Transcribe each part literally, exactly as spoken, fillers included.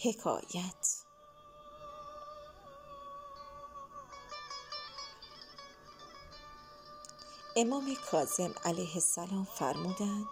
حکایت. امام کاظم علیه السلام فرمودند: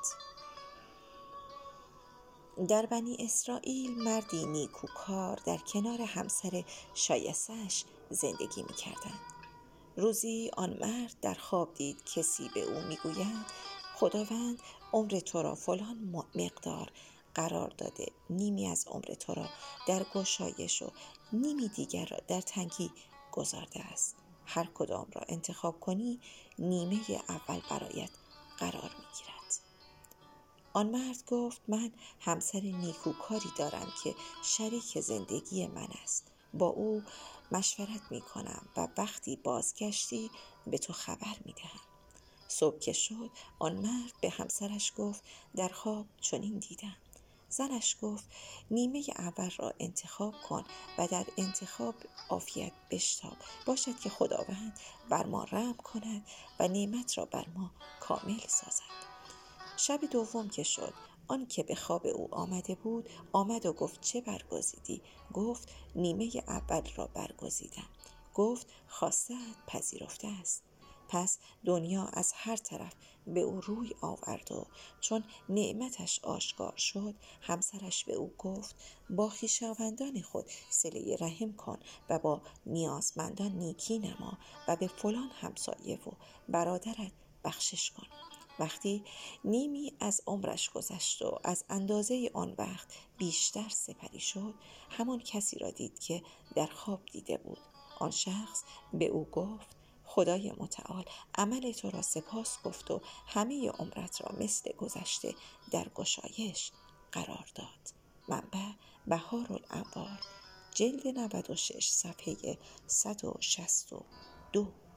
در بنی اسرائیل مردی نیکوکار در کنار همسر شایسته‌اش زندگی می‌کردند. روزی آن مرد در خواب دید کسی به او می‌گوید: خداوند عمر تو را فلان مقدار قرار داده، نیمی از عمر تو را در گشایش و نیمی دیگر را در تنگی گذارده است. هر کدام را انتخاب کنی نیمه اول برایت قرار می‌گیرد. آن مرد گفت: من همسر نیکوکاری دارم که شریک زندگی من است. با او مشورت می کنم و وقتی بازگشتی به تو خبر می دهم. صبح که شد آن مرد به همسرش گفت: در خواب چنین دیدم. زنش گفت: نیمه اول را انتخاب کن و در انتخاب عافیت بشتاب، باشد که خداوند بر ما رحم کند و نعمت را بر ما کامل سازد. شب دوم که شد آن که به خواب او آمده بود آمد و گفت: چه برگزیدی؟ گفت: نیمه اول را برگزیدم. گفت: خواسته‌ات پذیرفته است. پس دنیا از هر طرف به او روی آورد و چون نعمتش آشکار شد همسرش به او گفت: با خویشاوندان خود صله رحم کن و با نیازمندان نیکی نما و به فلان همسایه و برادرت بخشش کن. وقتی نیمی از عمرش گذشت و از اندازه آن وقت بیشتر سپری شد، همان کسی را دید که در خواب دیده بود. آن شخص به او گفت: خدای متعال عمل تو را سپاس گفت و همه عمرت را مثل گذشته در گشایش قرار داد. منبع: بهارالانوار، جلد نود و شش، صفحه صد و شصت و دو.